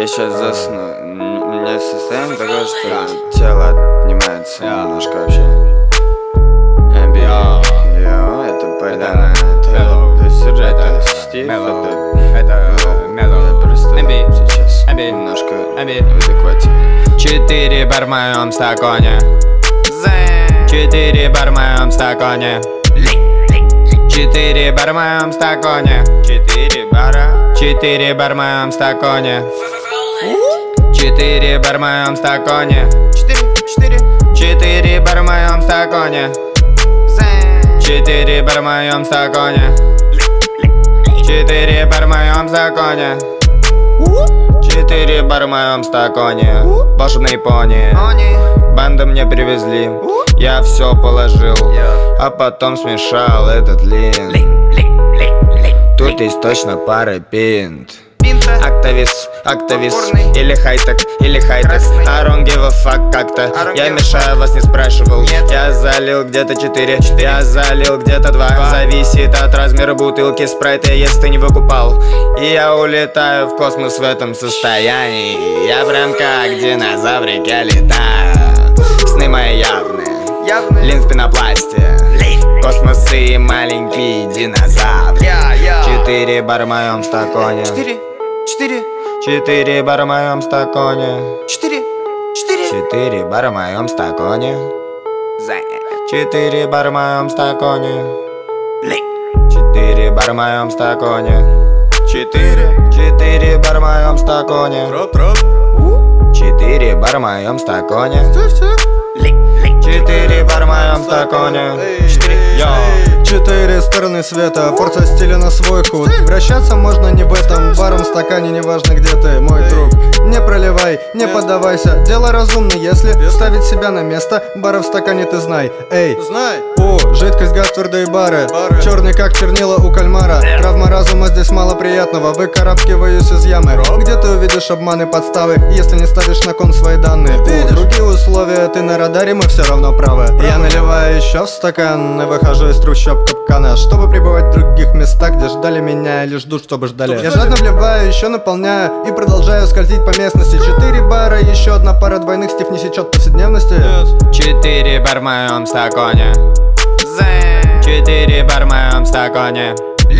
Я сейчас засну. У меня состояние такое, что тело отнимается немножко вообще. Это Байдана. Это Сержа, это Стив. Это Мело. Просто сейчас немножко в адеквате. 4 бар в моем стакане. 4 бар в моем стакане. 4 бар в моем стакане. 4 бара. 4 бар в моем стакане. 4 бар в моем стакане. 4 бар в моем стакане. 4 бар в моем стакане. 4 бар в моем стакане. 4 бар в моем стакане. Волшебные пони банду мне привезли. Я все положил, а потом смешал этот лин. Тут есть точно пара пинт. Актавис, или хайтек, или хайтек. I don't give a fuck как-то. Я мешаю, вас не спрашивал. Я залил где-то 4, я залил где-то 2. Зависит от размера бутылки спрайта, если ты не выкупал. И я улетаю в космос в этом состоянии. Я прям как динозаврик, я летаю. Сны мои явные, лин в пенопласте. Космос и маленький динозавр. 4 бар в моем стакане. 4 бар в моем стакане. 4 бар в моем стакане. 4 бар в моем стакане. 4 бар в моем стакане. 4 бар в моем стакане. 4 бар в моем стакане. 4 бар в моем стакане. 4 стороны света, порция стиля на свой худ. Вращаться можно не в этом баром стакане, неважно где ты, мой друг. Не проливай, не поддавайся, дело разумно, если ставить себя на место. Бара в стакане ты знай, эй, знай. Жидкость, газ, твердые бары, черный как чернила у кальмара. Травма разума, здесь мало приятного, выкарабкиваюсь из ямы. Где ты увидишь обманы, подставы, если не ставишь на кон свои данные? Другие условия, ты на радаре, мы все равно правы. Я наливаю еще в стакан и выхожу из трущоб капкана, чтобы пребывать в других местах, где ждали меня или ждут, чтобы ждали. Я жадно вливаю, еще наполняю и продолжаю скользить по местности. 4 бара, еще одна пара двойных, Стив не сечет повседневности. 4 бар в моем стакане. 4 бар в моем стакане.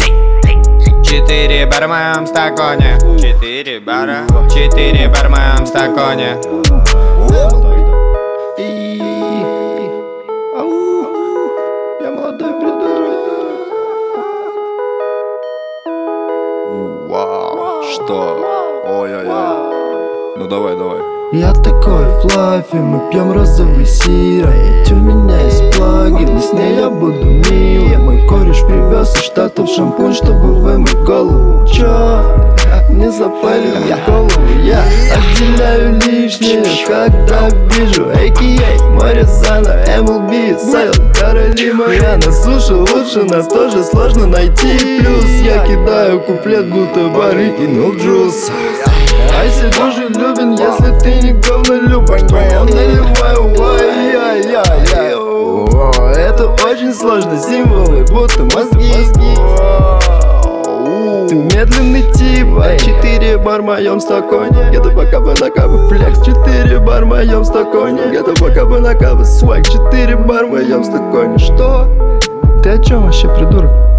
4 бар в моем стакане. 4 бара. 4 бар в моем стакане. Я молодой придурок. Вау, что? Ой-ой-ой. Ну давай. Я такой флаффи, мы пьем розовый сироп. Ведь у меня есть плагин, и с ней я буду милым. Мой кореш привез из Штатов шампунь, чтобы вымыть голову. Чё? Не запалил мне голову. Я отделяю лишнее, когда вижу AKA, Маризана, MLB, Silent Каролина. Я на суше, лучше нас тоже сложно найти. Плюс я кидаю куплет, будто бары кинул джус. Айси дружелюбен, если ты не говнолюбен. Я наливаю ай-яй-яй-яй. Это очень сложно, символы, будто мозги. Ты медленный тип, 4 бар в моем стакане. Где-то пока бы на каву флекс. 4 бар в моем стакане. Где-то пока бы на каву свайк. 4 бар в моем стакане. Что? Ты о чем вообще, придурок?